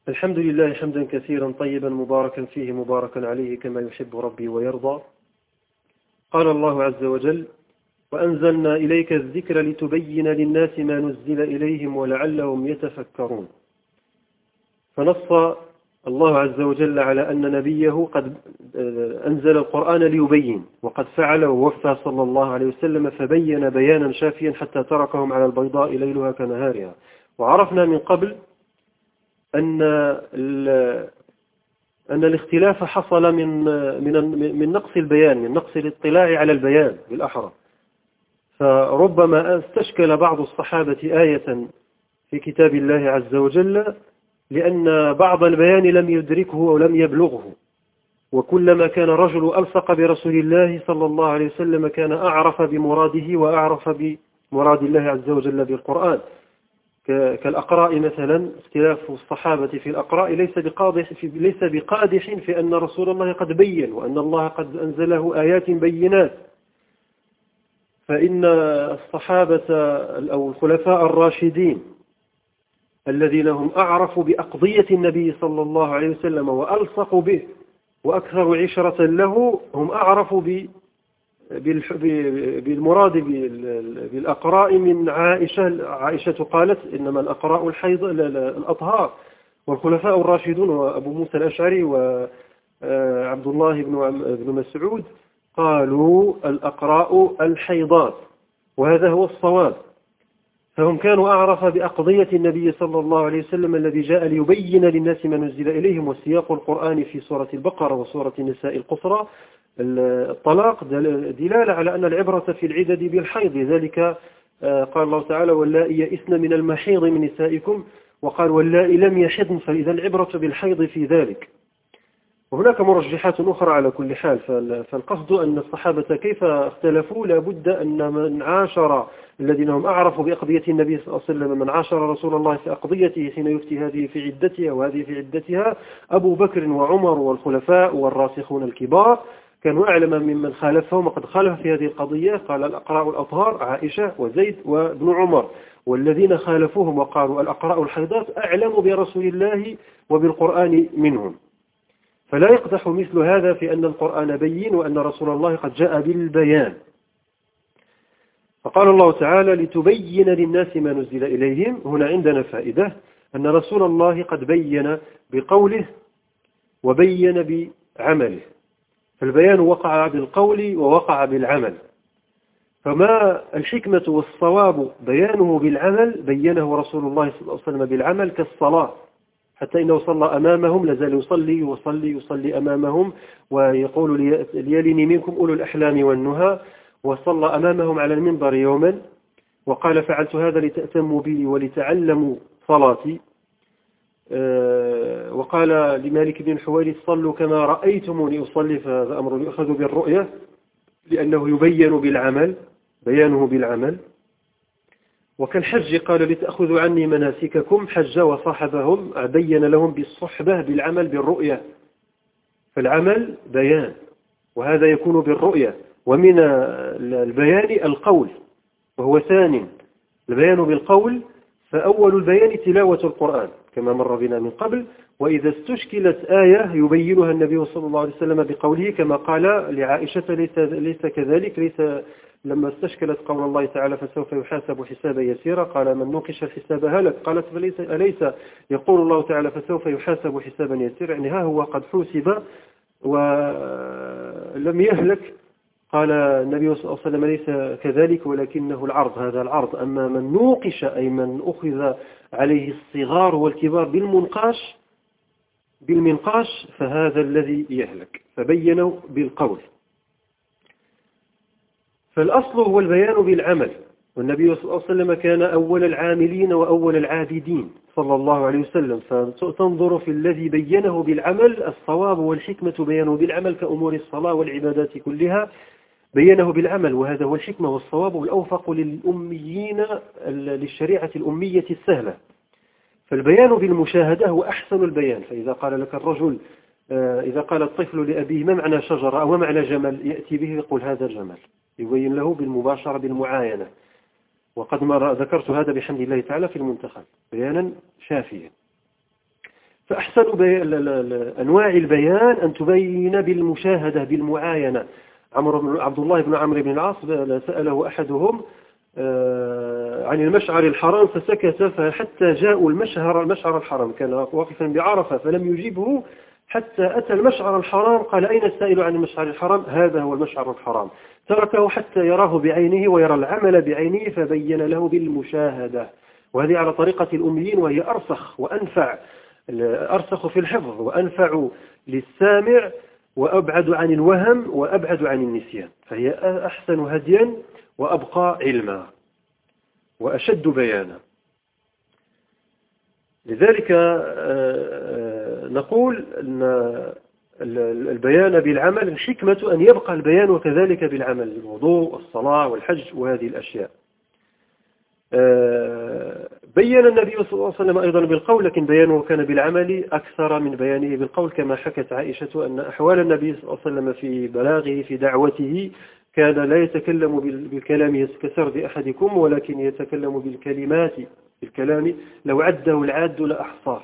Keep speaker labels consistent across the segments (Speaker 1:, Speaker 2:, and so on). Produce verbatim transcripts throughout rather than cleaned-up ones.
Speaker 1: الحمد لله حمدا كثيرا طيبا مباركا فيه مباركا عليه كما يحب ربي ويرضى. قال الله عز وجل: وأنزلنا إليك الذكر لتبين للناس ما نزل إليهم ولعلهم يتفكرون. فنص الله عز وجل على أن نبيه قد أنزل القرآن ليبين، وقد فعل ووفى صلى الله عليه وسلم فبين بيانا شافيا حتى تركهم على البيضاء ليلها كنهارها. وعرفنا من قبل أن أن الاختلاف حصل من من من نقص البيان، من نقص الاطلاع على البيان بالأحرى. فربما استشكل بعض الصحابة آية في كتاب الله عز وجل لأن بعض البيان لم يدركه ولم يبلغه، وكلما كان رجل ألصق برسول الله صلى الله عليه وسلم كان أعرف بمراده وأعرف بمراد الله عز وجل بالقرآن. كالأقراء مثلا، اختلاف الصحابة في الأقراء ليس بقادح في ليس بقادح في أن رسول الله قد بين وأن الله قد أنزله آيات بينات. فإن الصحابة أو الخلفاء الراشدين الذين هم أعرفوا بأقضية النبي صلى الله عليه وسلم وألصقوا به وأكثر عشرة له، هم أعرفوا بالمراد بالأقراء من عائشة. عائشة قالت: إنما الأقراء الحيض الأطهار. والخلفاء الراشدون وأبو موسى الأشعري وعبد الله بن مسعود قالوا الأقراء الحيضات، وهذا هو الصواب. فهم كانوا أعرف بأقضية النبي صلى الله عليه وسلم الذي جاء ليبين للناس ما نزل إليهم. والسياق القرآني في سورة البقرة وسورة النساء القصرى الطلاق دلالة على أن العبرة في العدد بالحيض. لذلك قال الله تعالى: واللائي يئسن من المحيض من نسائكم، وقال: واللائي لم يحضن، فإذا العبرة بالحيض في ذلك. وهناك مرجحات أخرى على كل حال. فالقصد أن الصحابة كيف اختلفوا، لابد أن من عاشر الذين هم أعرفوا بأقضية النبي صلى الله عليه وسلم، من عاشر رسول الله في أقضيته حين يفتي هذه في عدتها وهذه في عدتها، أبو بكر وعمر والخلفاء والراسخون الكبار، كانوا أعلم ممن خالفهم. وقد خالف في هذه القضية قال الأقراء الأطهار عائشة وزيد وابن عمر، والذين خالفوهم وقالوا الأقراء الحيضات أعلم برسول الله وبالقرآن منهم. فلا يقدح مثل هذا في أن القرآن بين وأن رسول الله قد جاء بالبيان. فقال الله تعالى: لتبين للناس ما نزل إليهم. هنا عندنا فائدة أن رسول الله قد بين بقوله وبين بعمله، فالبيان وقع بالقول ووقع بالعمل. فما الحكمة والصواب بيانه بالعمل، بينه رسول الله صلى الله عليه وسلم بالعمل، كالصلاة، حتى إنه صلى أمامهم، لازال يصلي ويصلي يصلي أمامهم ويقول: ليلني منكم أولو الأحلام والنهى. وصلى أمامهم على المنبر يوما وقال: فعلت هذا لتأتموا بي ولتعلموا صلاتي. وقال لمالك بن الحويرث: صلوا كما رأيتموني أصلي. فهذا أمر يؤخذ بالرؤية لأنه يبين بالعمل، بيانه بالعمل. وكالحج قال: لتأخذوا عني مناسككم. حج وصاحبهم، بين لهم بالصحبة بالعمل بالرؤية. فالعمل بيان، وهذا يكون بالرؤية. ومن البيان القول، وهو ثاني. البيان بالقول، فأول البيان تلاوة القرآن كما مر بنا من قبل. وإذا استشكلت آية يبينها النبي صلى الله عليه وسلم بقوله، كما قال لعائشة: ليس, ليس كذلك، ليس لما استشكلت قول الله تعالى: فسوف يحاسب حسابا يسيرا، قال: من نوقش الحساب هلك. قالت: فليس أليس يقول الله تعالى: فسوف يحاسب حسابا يسيرا، يعني ها هو قد حوسب ولم يهلك. قال النبي صلى الله عليه وسلم: ليس كذلك ولكنه العرض، هذا العرض. أما من نوقش أي من أخذ عليه الصغار والكبار بالمنقاش بالمنقاش فهذا الذي يهلك. فبينوا بالقول. فالأصل هو البيان بالعمل، والنبي صلى الله عليه وسلم كان أول العاملين وأول العابدين صلى الله عليه وسلم. فتنظر في الذي بينه بالعمل، الصواب والحكمة بيانه بالعمل، كأمور الصلاة والعبادات كلها بينه بالعمل. وهذا هو الحكمة والصواب والأوفق للأميين، للشريعة الأمية السهلة. فالبيان بالمشاهدة هو أحسن البيان. فإذا قال لك الرجل، إذا قال الطفل لأبيه: ما معنى شجرة أو ما معنى جمل، يأتي به يقول: هذا جمل، يبين له بالمباشرة بالمعاينة. وقد ذكرت هذا بحمد الله تعالى في المنتخب بيانا شافيا. فأحسن بي... أنواع البيان أن تبين بالمشاهدة بالمعاينة. عمرو بن عبد الله بن عمرو بن العاص سأله أحدهم عن المشعر الحرام فسكت، فحتى جاءوا المشعر المشعر الحرام، كان واقفا بعرفة فلم يجيبه حتى أتى المشعر الحرام، قال أين السائل عن المشعر الحرام؟ هذا هو المشعر الحرام. تركه حتى يراه بعينه ويرى العمل بعينه، فبين له بالمشاهدة. وهذه على طريقة الأميين، وهي أرسخ وأنفع، أرسخ في الحفظ وأنفع للسامع وأبعد عن الوهم وأبعد عن النسيان، فهي أحسن هديا وأبقى علما وأشد بيانا. لذلك نقول أن البيان بالعمل الحكمة أن يبقى البيان وكذلك بالعمل، الوضوء والصلاة والحج وهذه الأشياء. بيّن النبي صلى الله عليه وسلم أيضا بالقول، لكن بيانه كان بالعمل أكثر من بيانه بالقول، كما حكت عائشة أن أحوال النبي صلى الله عليه وسلم في بلاغه في دعوته كان لا يتكلم بالكلام كسرد أحدكم، ولكن يتكلم بالكلمات، بالكلام لو عده العاد لأحصاه.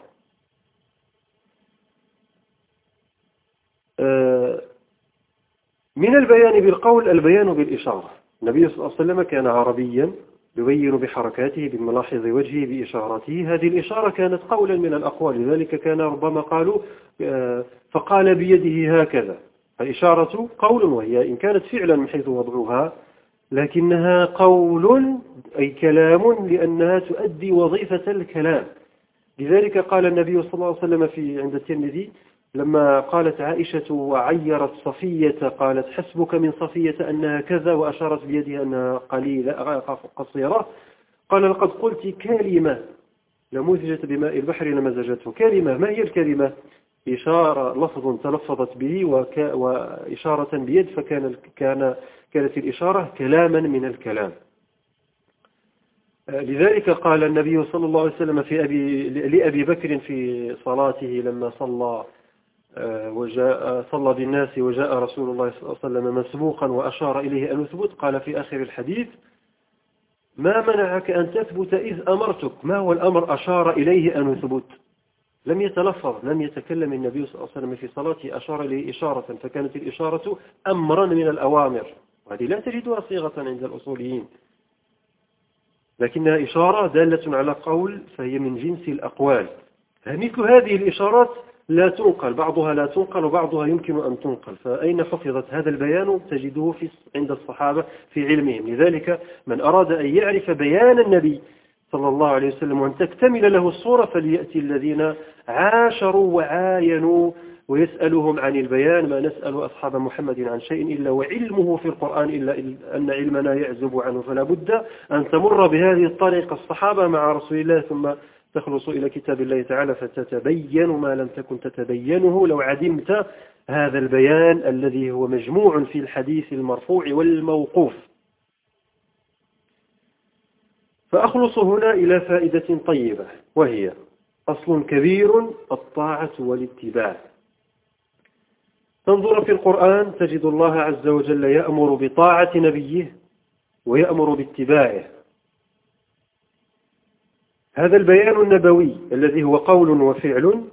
Speaker 1: من البيان بالقول البيان بالإشارة. النبي صلى الله عليه وسلم كان عربيا يبين بحركاته بملاحظ وجهه بإشارته، هذه الإشارة كانت قولا من الأقوال، لذلك كان ربما قالوا فقال بيده هكذا، فإشارة قول، وهي إن كانت فعلا من حيث وضعها لكنها قول أي كلام، لأنها تؤدي وظيفة الكلام. لذلك قال النبي صلى الله عليه وسلم في عند الترمذي لما قالت عائشة وعيرت صفية قالت حسبك من صفية أنها كذا، وأشارت بيدها أنها قليلة قصيرة، قال لقد قلت كلمة لمزجت بماء البحر لمزجته. كلمة، ما هي الكلمة؟ إشارة، لفظ تلفظت به وك... وإشارة بيد، فكان كان كانت الإشارة كلاما من الكلام. لذلك قال النبي صلى الله عليه وسلم في أبي لأبي بكر في صلاته لما صلى وجاء صلى بالناس وجاء رسول الله صلى الله عليه وسلم مسبوقا وأشار إليه أن يثبت، قال في آخر الحديث ما منعك أن تثبت إذ أمرتك؟ ما هو الأمر أشار إليه أن يثبت؟ لم يتلفظ، لم يتكلم النبي صلى الله عليه وسلم في صلاته، أشار إليه إشارة، فكانت الإشارة أمرا من الأوامر، وهذه لا تجدها صيغة عند الأصوليين، لكنها إشارة دالة على قول، فهي من جنس الأقوال. مثل هذه الإشارات لا تنقل، بعضها لا تنقل وبعضها يمكن أن تنقل، فأين حفظت هذا البيان؟ تجده في عند الصحابة في علمهم. لذلك من أراد أن يعرف بيان النبي صلى الله عليه وسلم وأن تكتمل له الصورة فليأتي الذين عاشروا وعاينوا ويسألهم عن البيان. ما نسأل أصحاب محمد عن شيء إلا وعلمه في القرآن، إلا أن علمنا يعزب عنه، فلا بد أن تمر بهذه الطريقة الصحابة مع رسول الله، ثم تخلص إلى كتاب الله تعالى فتتبين ما لم تكن تتبينه لو عدمت هذا البيان الذي هو مجموع في الحديث المرفوع والموقوف. فأخلص هنا إلى فائدة طيبة، وهي أصل كبير الطاعة والاتباع. تنظر في القرآن تجد الله عز وجل يأمر بطاعة نبيه ويأمر باتباعه. هذا البيان النبوي الذي هو قول وفعل،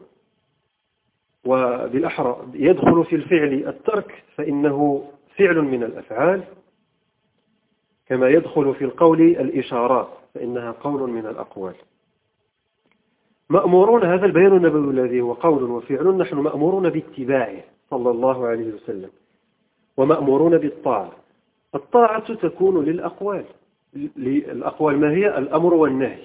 Speaker 1: وبالأحرى يدخل في الفعل الترك فإنه فعل من الأفعال، كما يدخل في القول الإشارات فإنها قول من الأقوال. مأمورون، هذا البيان النبوي الذي هو قول وفعل، نحن مأمورون باتباعه صلى الله عليه وسلم، ومأمورون بالطاعة. الطاعة تكون للأقوال. الأقوال ما هي؟ الأمر والنهي.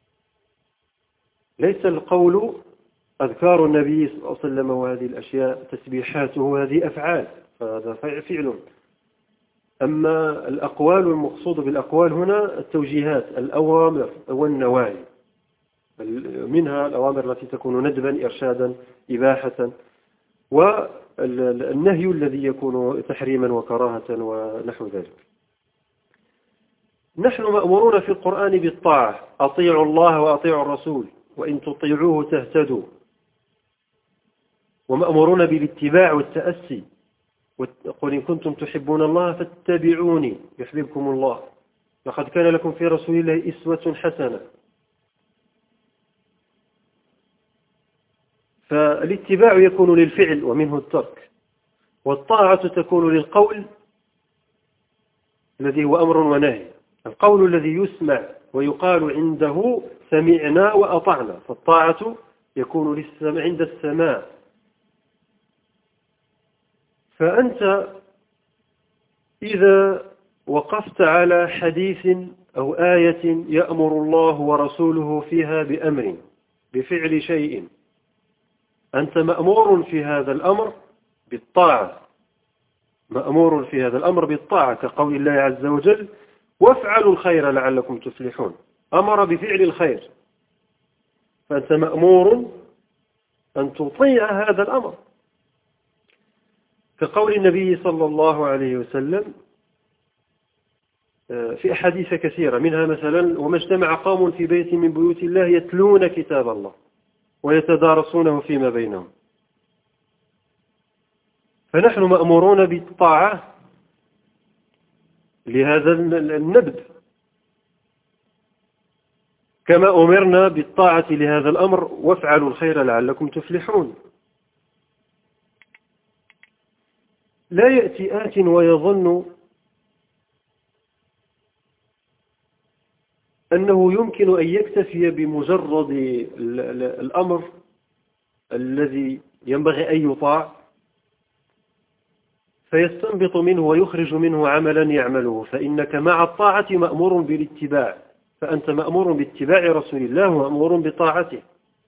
Speaker 1: ليس القول أذكار النبي صلى الله عليه وسلم وهذه الأشياء تسبيحاته، هذه أفعال، فهذا فعل. أما الأقوال، المقصود بالأقوال هنا التوجيهات، الأوامر والنواهي، منها الأوامر التي تكون ندبا إرشادا إباحة، والنهي الذي يكون تحريما وكراهة ونحو ذلك. نحن مأمورون في القرآن بالطاعة، أطيعوا الله وأطيعوا الرسول وإن تطيعوه تهتدوا. ومأمورون بالاتباع والتأسي، قل إن كنتم تحبون الله فاتبعوني يحببكم الله، لقد كان لكم في رسول الله أسوة حسنة. فالاتباع يكون للفعل ومنه الترك، والطاعة تكون للقول الذي هو أمر ونهي. القول الذي يسمع ويقال عنده سمعنا وأطعنا، فالطاعة يكون للسمع عند السماع. فأنت إذا وقفت على حديث أو آية يأمر الله ورسوله فيها بأمر بفعل شيء، أنت مأمور في هذا الأمر بالطاعة، مأمور في هذا الأمر بالطاعة، كقول الله عز وجل: وافعلوا الخير لعلكم تفلحون. أمر بفعل الخير، فأنت مأمور أن تطيع هذا الأمر، كقول النبي صلى الله عليه وسلم في أحاديث كثيرة، منها مثلا: وما اجتمع قوم في بيت من بيوت الله يتلون كتاب الله ويتدارسونه فيما بينهم. فنحن مأمورون بالطاعة لهذا النبذ، كما أمرنا بالطاعة لهذا الأمر: وافعلوا الخير لعلكم تفلحون. لا يأتي آت ويظن أنه يمكن أن يكتفي بمجرد الأمر الذي ينبغي أن يطاع فيستنبط منه ويخرج منه عملا يعمله، فإنك مع الطاعة مأمور بالاتباع، فأنت مأمور باتباع رسول الله ومأمور بطاعته.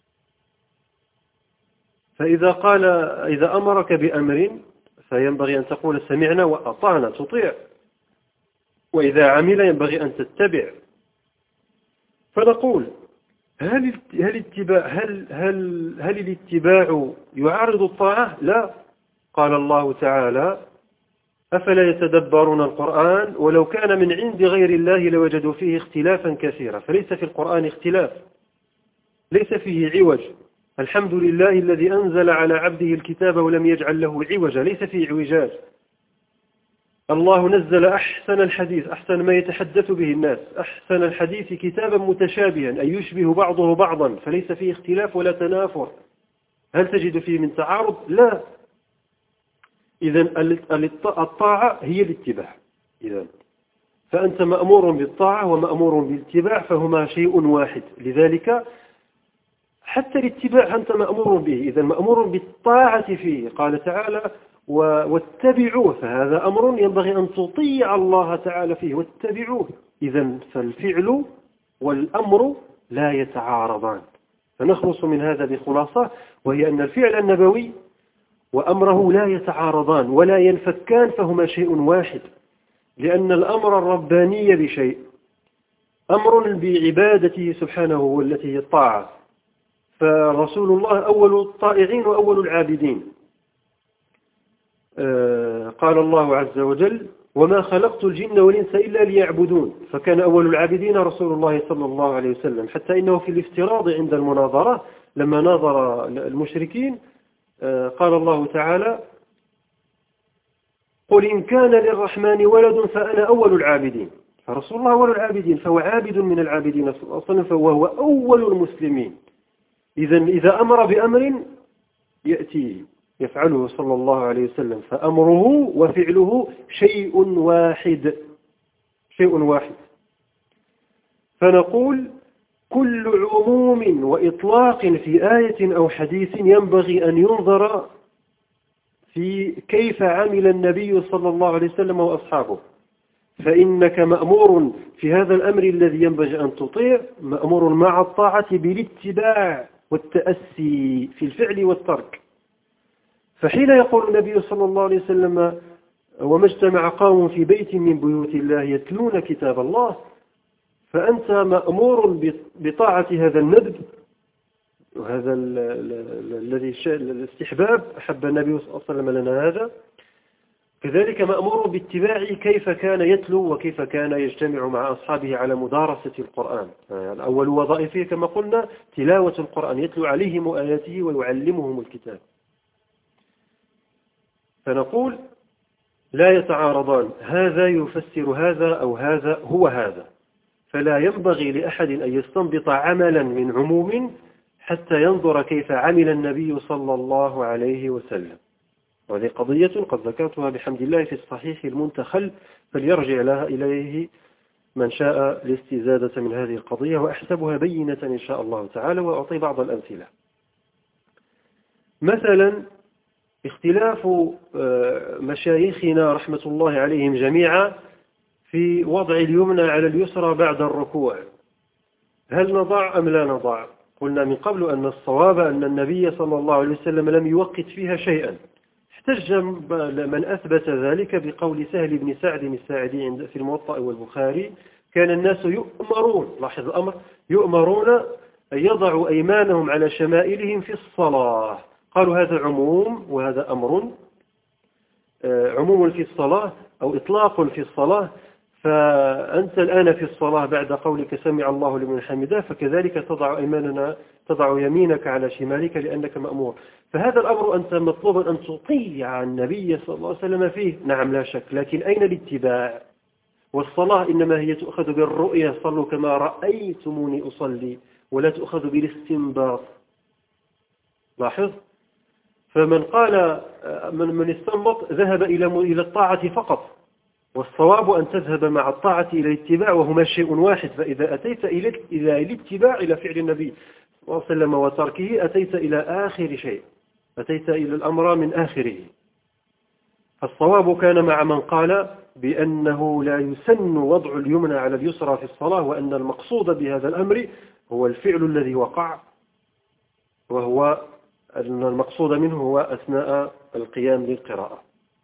Speaker 1: فإذا قال إذا أمرك بأمر فينبغي أن تقول: سمعنا وأطعنا، تطيع، وإذا عمل ينبغي أن تتبع. فنقول: هل هل اتباع هل هل هل الاتباع يعارض الطاعة؟ لا. قال الله تعالى: أفلا يتدبرون القرآن ولو كان من عند غير الله لوجدوا فيه اختلافا كثيرا. فليس في القرآن اختلاف، ليس فيه عوج. الحمد لله الذي أنزل على عبده الكتاب ولم يجعل له عوجا، ليس فيه اعوجاج. الله نزل أحسن الحديث، أحسن ما يتحدث به الناس، أحسن الحديث كتابا متشابها أي يشبه بعضه بعضا، فليس فيه اختلاف ولا تنافر. هل تجد فيه من تعارض؟ لا. إذن الطاعة هي الاتباع. إذن فأنت مأمور بالطاعة ومأمور بالاتباع، فهما شيء واحد. لذلك حتى الاتباع أنت مأمور به، إذن مأمور بالطاعة فيه. قال تعالى: واتبعوه، فهذا أمر ينبغي أن تطيع الله تعالى فيه، واتبعوه. إذن فالفعل والأمر لا يتعارضان. فنخلص من هذا بخلاصة، وهي أن الفعل النبوي وأمره لا يتعارضان ولا ينفكان، فهما شيء واحد. لأن الأمر الرباني بشيء أمر بعبادته سبحانه والتي هي الطاعة، فرسول الله أول الطائعين وأول العابدين. قال الله عز وجل: وما خلقت الجن والإنس إلا ليعبدون، فكان أول العابدين رسول الله صلى الله عليه وسلم، حتى إنه في الافتراض عند المناظرة لما ناظر المشركين قال الله تعالى: قل إن كان للرحمن ولد فأنا أول العابدين. فرسول الله أول العابدين، فهو عابد من العابدين صلى الله عليه وسلم، فهو أول المسلمين. إذن إذا أمر بأمر يأتي يفعله صلى الله عليه وسلم، فأمره وفعله شيء واحد، شيء واحد. فنقول: كل عموم وإطلاق في آية أو حديث ينبغي أن ينظر في كيف عمل النبي صلى الله عليه وسلم وأصحابه. فإنك مأمور في هذا الأمر الذي ينبغي أن تطيع، مأمور مع الطاعة بالاتباع والتأسي في الفعل والترك. فحين يقول النبي صلى الله عليه وسلم: وما اجتمع قوم في بيت من بيوت الله يتلون كتاب الله، فأنت مأمور بطاعة هذا الندب وهذا الذي الاستحباب، أحب النبي صلى الله عليه وسلم لنا هذا. كذلك مأمور باتباع كيف كان يتلو وكيف كان يجتمع مع أصحابه على مدارسة القرآن. يعني أول وظائفه كما قلنا تلاوة القرآن، يتلو عليهم آياته ويعلمهم الكتاب. فنقول: لا يتعارضان، هذا يفسر هذا أو هذا هو هذا. فلا ينبغي لأحد أن يستنبط عملا من عموم حتى ينظر كيف عمل النبي صلى الله عليه وسلم. وهذه قضية قد ذكرتها بحمد الله في الصحيح المنتخل، فليرجع لها إليه من شاء الاستزادة من هذه القضية، وأحسبها بينة إن شاء الله تعالى، وأعطي بعض الأمثلة. مثلا اختلاف مشايخنا رحمة الله عليهم جميعا في وضع اليمنى على اليسرى بعد الركوع، هل نضع أم لا نضع؟ قلنا من قبل أن الصواب أن النبي صلى الله عليه وسلم لم يوقت فيها شيئا. احتج من أثبت ذلك بقول سهل بن سعد الساعدي في الموطأ والبخاري: كان الناس يؤمرون، لاحظ الأمر، يؤمرون أن يضعوا أيمانهم على شمائلهم في الصلاة. قالوا هذا عموم وهذا أمر، عموم في الصلاة أو إطلاق في الصلاة، فأنت الآن في الصلاة بعد قولك سمع الله لمن حمده، فكذلك تضع أيماننا تضع يمينك على شمالك لأنك مأمور. فهذا الأمر أنت مطلوب أن تطيع النبي صلى الله عليه وسلم فيه، نعم لا شك، لكن أين الاتباع؟ والصلاة إنما هي تؤخذ بالرؤية، صلوا كما رأيتموني أصلي، ولا تؤخذ بالاستنباط. لاحظ، فمن قال من من استنبط ذهب إلى إلى الطاعة فقط، والصواب أن تذهب مع الطاعة إلى الاتباع، وهما شيء واحد. فإذا أتيت إلى الاتباع إلى فعل النبي صلى الله عليه وسلم وتركه، أتيت إلى آخر شيء، أتيت إلى الأمر من آخره. الصواب كان مع من قال بأنه لا يسن وضع اليمنى على اليسرى في الصلاة، وأن المقصود بهذا الأمر هو الفعل الذي وقع، وهو أن المقصود منه هو أثناء القيام للقراءة.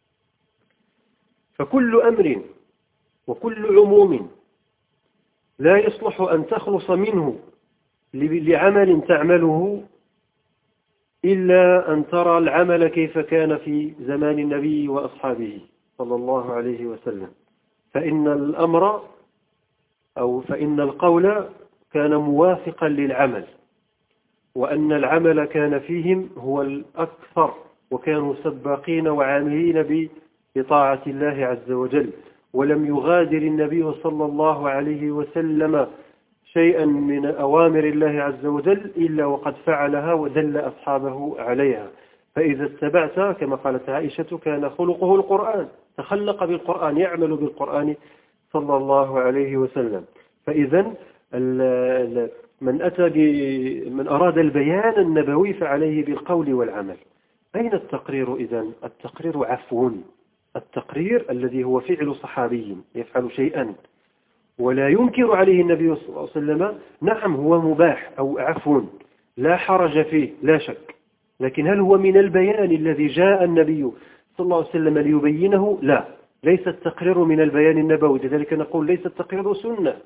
Speaker 1: فكل أمر وكل عموم لا يصلح أن تخلص منه لعمل تعمله إلا أن ترى العمل كيف كان في زمان النبي وأصحابه صلى الله عليه وسلم. فإن الأمر أو فإن القول كان موافقا للعمل، وأن العمل كان فيهم هو الأكثر، وكانوا سباقين وعاملين بطاعة الله عز وجل. ولم يغادر النبي صلى الله عليه وسلم شيئا من أوامر الله عز وجل إلا وقد فعلها ودل أصحابه عليها. فإذا اتبعت كما قالت عائشة كان خلقه القرآن، تخلق بالقرآن، يعمل بالقرآن صلى الله عليه وسلم. فإذا من أتى من أراد البيان النبوي فعليه بالقول والعمل. أين التقرير إذن؟ التقرير عفو، التقرير الذي هو فعل صحابي يفعل شيئا ولا ينكر عليه النبي صلى الله عليه وسلم، نعم هو مباح أو عفو لا حرج فيه لا شك، لكن هل هو من البيان الذي جاء النبي صلى الله عليه وسلم ليبينه؟ لا، ليس التقرير من البيان النبوي. لذلك نقول ليس التقرير سنة،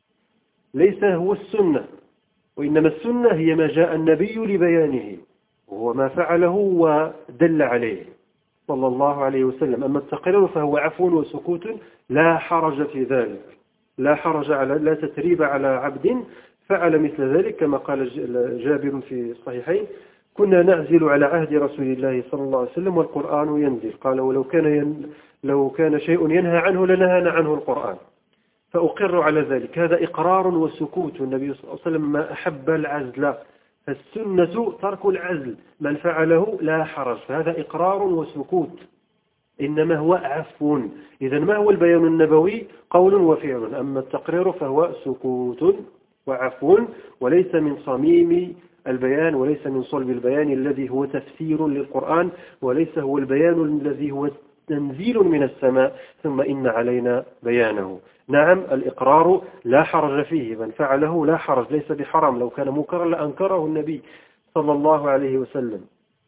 Speaker 1: ليس هو السنة، وإنما السنة هي ما جاء النبي لبيانه، وهو ما فعله ودل عليه صلى الله عليه وسلم. أما التقرير فهو عفو وسكوت لا حرج في ذلك، لا حرج على لا تتريب على عبد فعل مثل ذلك، كما قال جابر في الصحيحين: كنا نعزل على عهد رسول الله صلى الله عليه وسلم والقرآن ينزل، قال ولو كان ين لو كان شيء ينهى عنه لنهانا عنه القرآن. فأقر على ذلك، هذا إقرار وسكوت. النبي صلى الله عليه وسلم ما أحب العزل، فالسنة ترك العزل، من فعله لا حرج، فهذا إقرار وسكوت، إنما هو عفو. إذا ما هو البيان النبوي؟ قول وفعل. أما التقرير فهو سكوت وعفو، وليس من صميم البيان، وليس من صلب البيان الذي هو تفسير للقرآن، وليس هو البيان الذي هو تنزيل من السماء ثم إن علينا بيانه. نعم الإقرار لا حرج فيه، من فعله لا حرج، ليس بحرام، لو كان منكرا لأنكره النبي صلى الله عليه وسلم،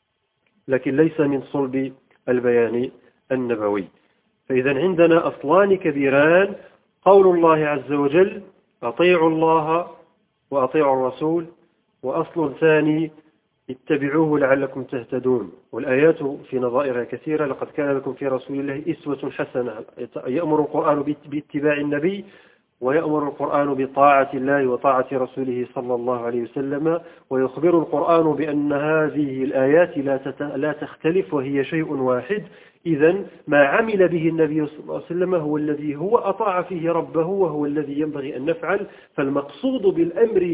Speaker 1: لكن ليس من صلب البيان النبوي. فإذا عندنا أصلان كبيران: قول الله عز وجل أطيعوا الله وأطيعوا الرسول، وأصل ثاني اتبعوه لعلكم تهتدون. والآيات في نظائرها كثيرة: لقد كان لكم في رسول الله أسوة حسنة. يأمر القرآن باتباع النبي، ويأمر القرآن بطاعة الله وطاعة رسوله صلى الله عليه وسلم، ويخبر القرآن بأن هذه الآيات لا تختلف وهي شيء واحد. إذن ما عمل به النبي صلى الله عليه وسلم هو الذي هو أطاع فيه ربه، وهو الذي ينبغي أن نفعل. فالمقصود بالأمر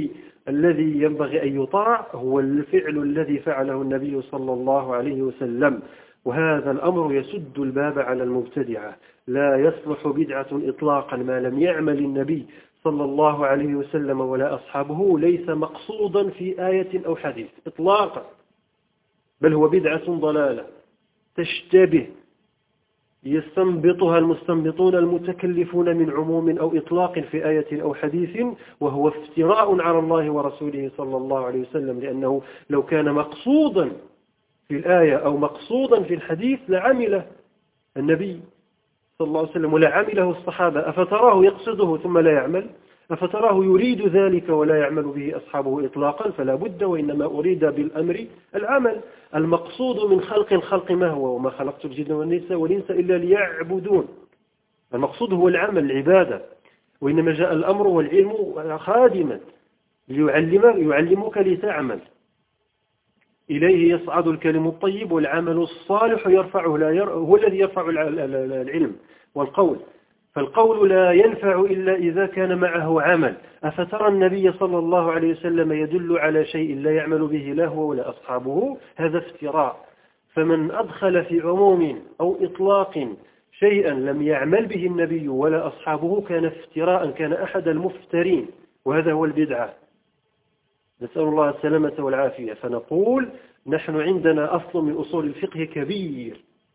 Speaker 1: الذي ينبغي أن يطاع هو الفعل الذي فعله النبي صلى الله عليه وسلم، وهذا الأمر يسد الباب على المبتدعة. لا يصلح بدعة إطلاقا ما لم يعمل النبي صلى الله عليه وسلم ولا أصحابه، ليس مقصودا في آية أو حديث إطلاقا، بل هو بدعة ضلالة تشتبه يستنبطها المستنبطون المتكلفون من عموم أو إطلاق في آية أو حديث، وهو افتراء على الله ورسوله صلى الله عليه وسلم، لأنه لو كان مقصودا في الآية أو مقصودا في الحديث لعمله النبي صلى الله عليه وسلم ولا عمله الصحابة. أفتراه يقصده ثم لا يعمل؟ أفتراه يريد ذلك ولا يعمل به أصحابه إطلاقا؟ فلا بد، وإنما أريد بالأمر العمل. المقصود من خلق الخلق ما هو؟ وما خلقت الجن والإنس إلا ليعبدون. المقصود هو العمل، العبادة، وإنما جاء الأمر والعلم خادما ليعلم يعلمك لتعمل. إليه يصعد الكلم الطيب والعمل الصالح يرفعه، لا ير... هو الذي يرفع العلم والقول، فالقول لا ينفع إلا إذا كان معه عمل. أفترى النبي صلى الله عليه وسلم يدل على شيء لا يعمل به لا هو ولا أصحابه؟ هذا افتراء. فمن أدخل في عموم أو إطلاق شيئا لم يعمل به النبي ولا أصحابه كان افتراء، كان أحد المفترين، وهذا هو البدعة. نسأل الله السلامة والعافية. فنقول نحن عندنا أصل من أصول الفقه كبير،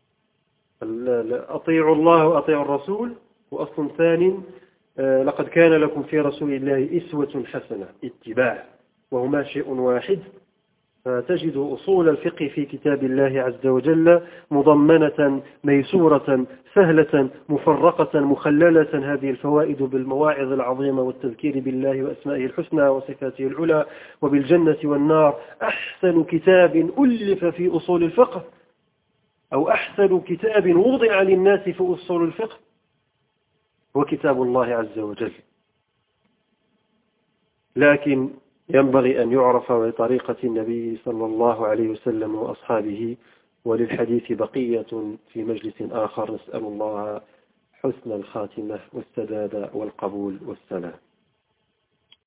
Speaker 1: أطيعوا الله وأطيعوا الرسول، وأصل ثاني لقد كان لكم في رسول الله أسوة حسنة، اتباع، وهما شيء واحد. فتجد أصول الفقه في كتاب الله عز وجل مضمنة ميسورة سهلة مفرقة مخللة، هذه الفوائد بالمواعظ العظيمة والتذكير بالله وأسمائه الحسنى وصفاته العلى وبالجنة والنار. أحسن كتاب ألف في أصول الفقه، أو أحسن كتاب وضع للناس في أصول الفقه، هو كتاب الله عز وجل. لكن ينبغي أن يعرف بطريقة النبي صلى الله عليه وسلم وأصحابه، وللحديث بقية في مجلس آخر. نسأل الله حسن الخاتمة والسداد والقبول والسلام.